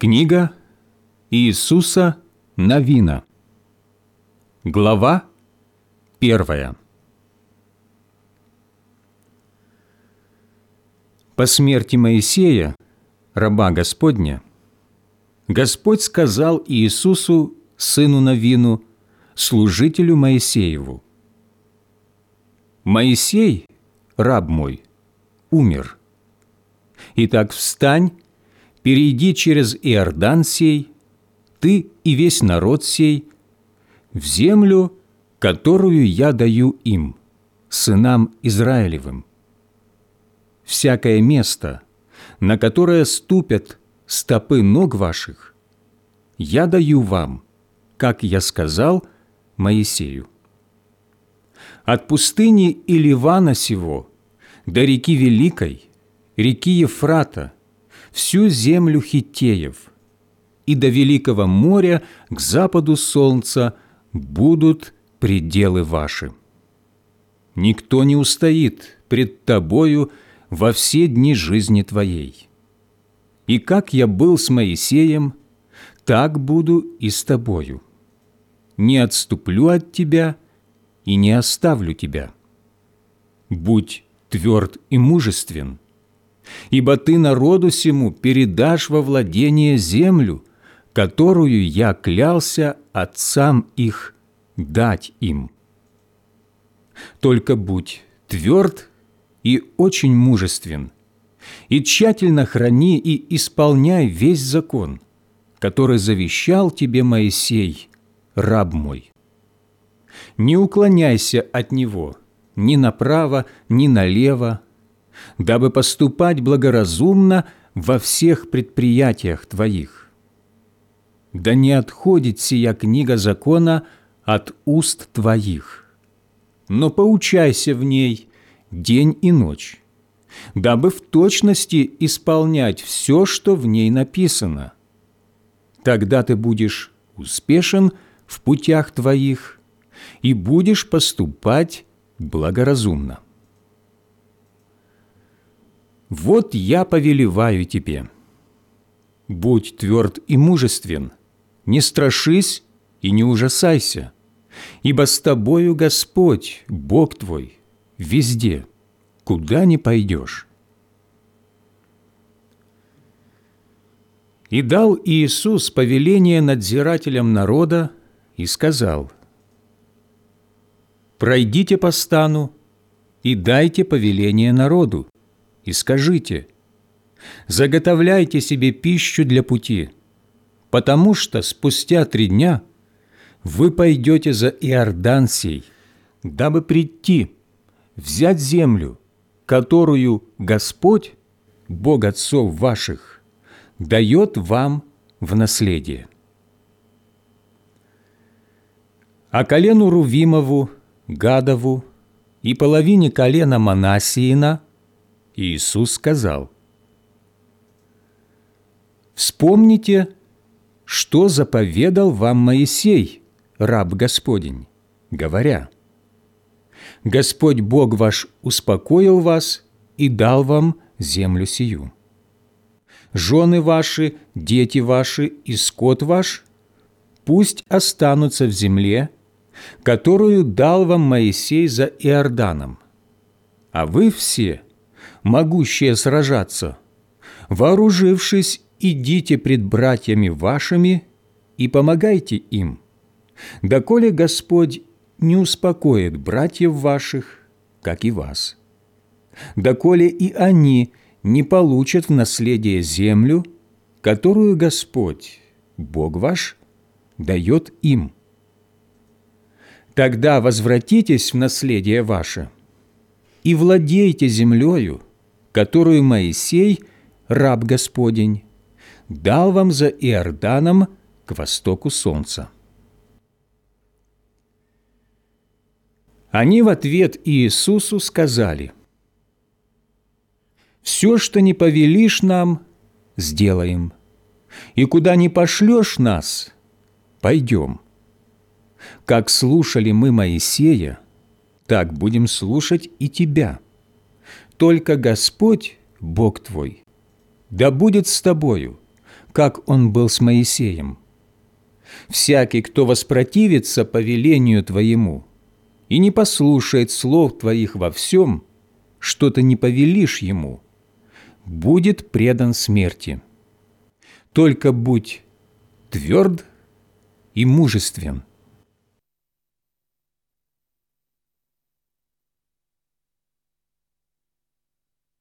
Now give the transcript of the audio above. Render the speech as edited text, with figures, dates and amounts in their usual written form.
Книга Иисуса Навина. Глава 1. По смерти Моисея, раба Господня, Господь сказал Иисусу, сыну Навину, служителю Моисееву: «Моисей, раб мой, умер. Итак, встань, перейди через Иордан сей, ты и весь народ сей, в землю, которую я даю им, сынам Израилевым. Всякое место, на которое ступят стопы ног ваших, я даю вам, как я сказал Моисею. От пустыни и Ливана сего до реки Великой, реки Ефрата, всю землю Хиттеев, и до Великого моря к западу солнца будут пределы ваши. Никто не устоит пред тобою во все дни жизни твоей. И как я был с Моисеем, так буду и с тобою. Не отступлю от тебя и не оставлю тебя. Будь тверд и мужествен, ибо ты народу сему передашь во владение землю, которую я клялся отцам их дать им. Только будь тверд и очень мужествен, и тщательно храни и исполняй весь закон, который завещал тебе Моисей, раб мой. Не уклоняйся от него ни направо, ни налево, дабы поступать благоразумно во всех предприятиях твоих. Да не отходит сия книга закона от уст твоих, но поучайся в ней день и ночь, дабы в точности исполнять все, что в ней написано. Тогда ты будешь успешен в путях твоих и будешь поступать благоразумно. Вот я повелеваю тебе: будь тверд и мужествен, не страшись и не ужасайся, ибо с тобою Господь, Бог твой, везде, куда ни пойдешь». И дал Иисус повеление надзирателям народа и сказал: «Пройдите по стану и дайте повеление народу, и скажите: заготовляйте себе пищу для пути, потому что спустя 3 дня вы пойдете за Иордан сей, дабы прийти, взять землю, которую Господь, Бог отцов ваших, дает вам в наследие. А колену Рувимову, Гадову и половине колена Манассиина Иисус сказал: «Вспомните, что заповедал вам Моисей, раб Господень, говоря: Господь Бог ваш успокоил вас и дал вам землю сию. Жены ваши, дети ваши и скот ваш пусть останутся в земле, которую дал вам Моисей за Иорданом. А вы все, могущие сражаться, вооружившись, идите пред братьями вашими и помогайте им, доколе Господь не успокоит братьев ваших, как и вас, доколе и они не получат в наследие землю, которую Господь, Бог ваш, дает им. Тогда возвратитесь в наследие ваше и владейте землею, которую Моисей, раб Господень, дал вам за Иорданом к востоку солнца». Они в ответ Иисусу сказали: «Все, что не повелишь нам, сделаем, и куда не пошлешь нас, пойдем. Как слушали мы Моисея, так будем слушать и тебя. Только Господь, Бог твой, да будет с тобою, как он был с Моисеем. Всякий, кто воспротивится повелению Твоему и не послушает слов Твоих во всем, что Ты не повелишь ему, будет предан смерти. Только будь тверд и мужествен».